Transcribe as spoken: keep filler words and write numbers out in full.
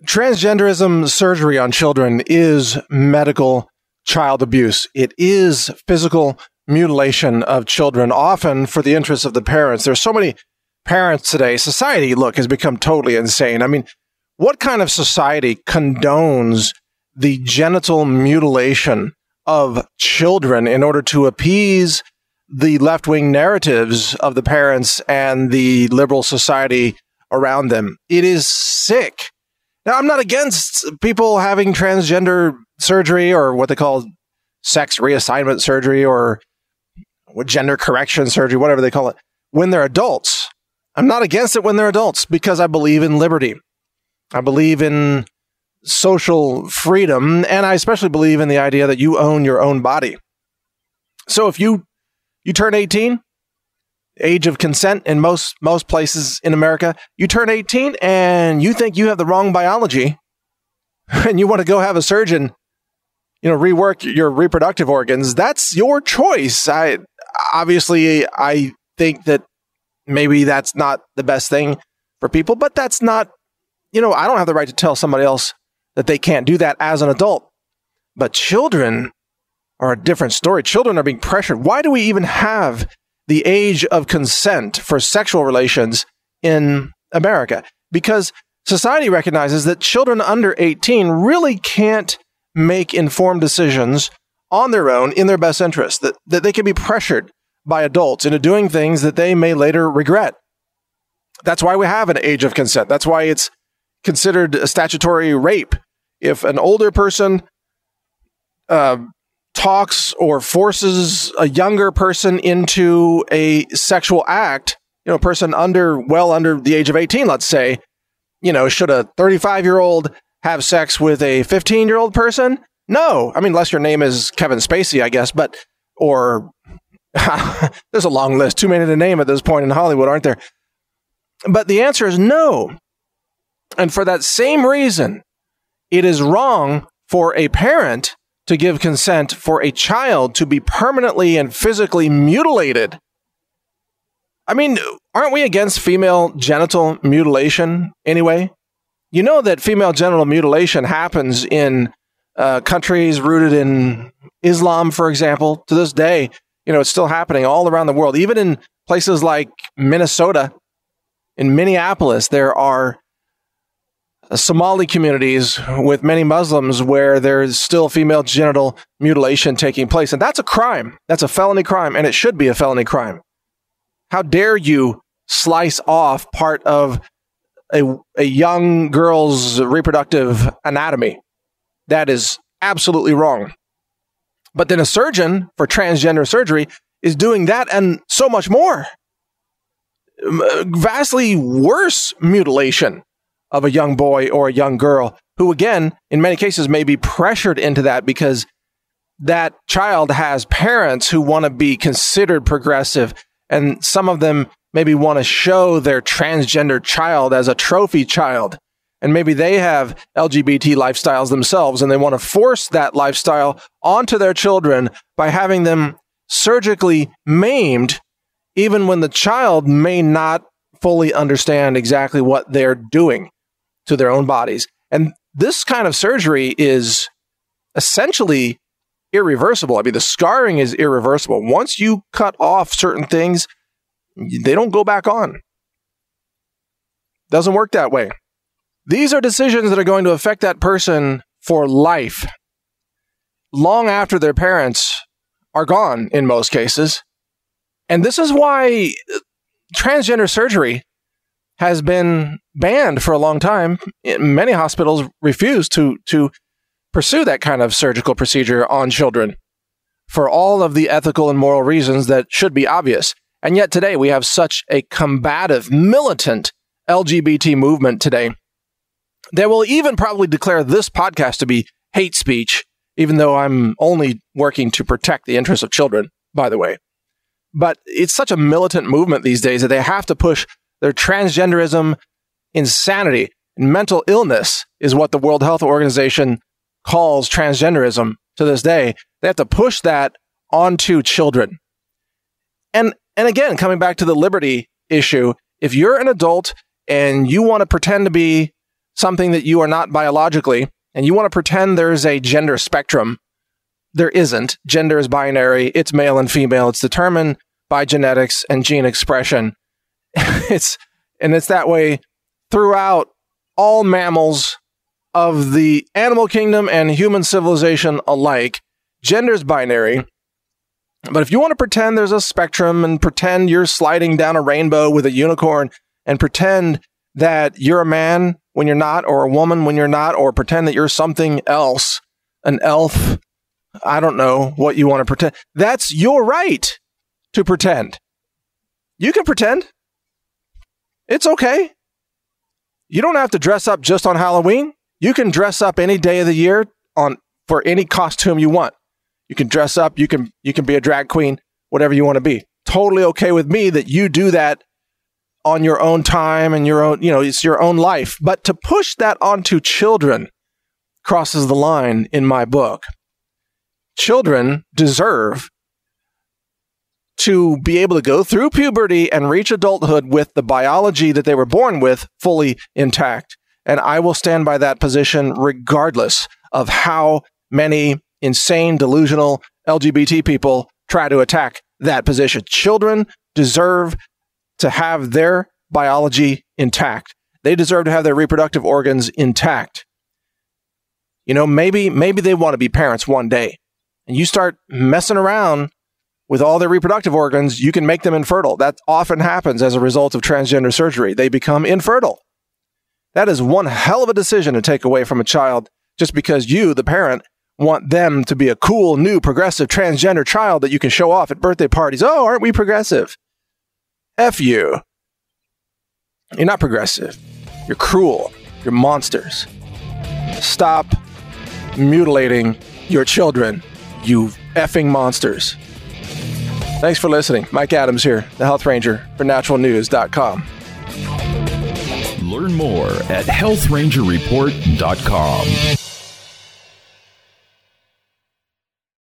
Transgenderism surgery on children is medical child abuse. It is physical mutilation of children, often for the interests of the parents. There's so many parents today. Society, look, has become totally insane. I mean, what kind of society condones the genital mutilation of children in order to appease the left-wing narratives of the parents and the liberal society around them? It is sick. Now, I'm not against people having transgender surgery or what they call sex reassignment surgery or gender correction surgery, whatever they call it, when they're adults. I'm not against it when they're adults because I believe in liberty. I believe in social freedom, and I especially believe in the idea that you own your own body. So if you you turn eighteen, age of consent in most most places in America, you turn eighteen and you think you have the wrong biology and you want to go have a surgeon, you know, rework your reproductive organs, that's your choice. I obviously I think that maybe that's not the best thing for people, but that's not, you know, I don't have the right to tell somebody else that they can't do that as an adult. But children are a different story. Children are being pressured. Why do we even have the age of consent for sexual relations in America? Because society recognizes that children under eighteen really can't make informed decisions on their own in their best interest, that, that they can be pressured by adults into doing things that they may later regret. That's why we have an age of consent. That's why it's considered a statutory rape. If an older person uh, talks or forces a younger person into a sexual act, you know, a person under, well under the age of eighteen, let's say, you know, should a thirty-five-year-old have sex with a fifteen-year-old person? No. I mean, unless your name is Kevin Spacey, I guess, but, or, there's a long list, too many to name at this point in Hollywood, aren't there? But the answer is no. And for that same reason, it is wrong for a parent to give consent for a child to be permanently and physically mutilated. I mean, aren't we against female genital mutilation anyway? You know that female genital mutilation happens in uh, countries rooted in Islam, for example. To this day, you know, it's still happening all around the world. Even in places like Minnesota, in Minneapolis, there are Somali communities with many Muslims where there's still female genital mutilation taking place. And that's a crime. That's a felony crime, and it should be a felony crime. How dare you slice off part of a, a young girl's reproductive anatomy? That is absolutely wrong. But then a surgeon for transgender surgery is doing that and so much more. Vastly worse mutilation of a young boy or a young girl who, again, in many cases may be pressured into that because that child has parents who want to be considered progressive, and some of them maybe want to show their transgender child as a trophy child. And maybe they have L G B T lifestyles themselves, and they want to force that lifestyle onto their children by having them surgically maimed, even when the child may not fully understand exactly what they're doing to their own bodies. And this kind of surgery is essentially irreversible. I mean, the scarring is irreversible. Once you cut off certain things, they don't go back on. Doesn't work that way. These are decisions that are going to affect that person for life, long after their parents are gone in most cases. And this is why transgender surgery has been banned for a long time. Many hospitals refuse to, to pursue that kind of surgical procedure on children for all of the ethical and moral reasons that should be obvious. And yet today we have such a combative, militant L G B T movement today that will even probably declare this podcast to be hate speech, even though I'm only working to protect the interests of children, by the way. But it's such a militant movement these days that they have to push their transgenderism insanity. And mental illness is what the World Health Organization calls transgenderism to this day. They have to push that onto children. And and again, coming back to the liberty issue, if you're an adult and you want to pretend to be something that you are not biologically, and you want to pretend there's a gender spectrum, there isn't. Gender is binary. It's male and female. It's determined by genetics and gene expression. it's and it's that way throughout all mammals of the animal kingdom and human civilization alike. Gender is binary. But if you want to pretend there's a spectrum and pretend you're sliding down a rainbow with a unicorn and pretend that you're a man when you're not, or a woman when you're not, or pretend that you're something else, an elf, I don't know what you want to pretend. That's your right to pretend. You can pretend. It's okay. You don't have to dress up just on Halloween. You can dress up any day of the year on for any costume you want. You can dress up. You can you can be a drag queen, whatever you want to be. Totally okay with me that you do that on your own time and your own, you know, it's your own life. But to push that onto children crosses the line in my book. Children deserve to be able to go through puberty and reach adulthood with the biology that they were born with fully intact. And I will stand by that position regardless of how many insane, delusional L G B T people try to attack that position. Children deserve to have their biology intact. They deserve to have their reproductive organs intact. You know, maybe maybe they want to be parents one day. And you start messing around with all their reproductive organs, you can make them infertile. That often happens as a result of transgender surgery. They become infertile. That is one hell of a decision to take away from a child just because you, the parent, want them to be a cool, new, progressive, transgender child that you can show off at birthday parties. Oh, aren't we progressive? F you. You're not progressive. You're cruel. You're monsters. Stop mutilating your children, you effing monsters. Thanks for listening. Mike Adams here, the Health Ranger for natural news dot com. Learn more at health ranger report dot com.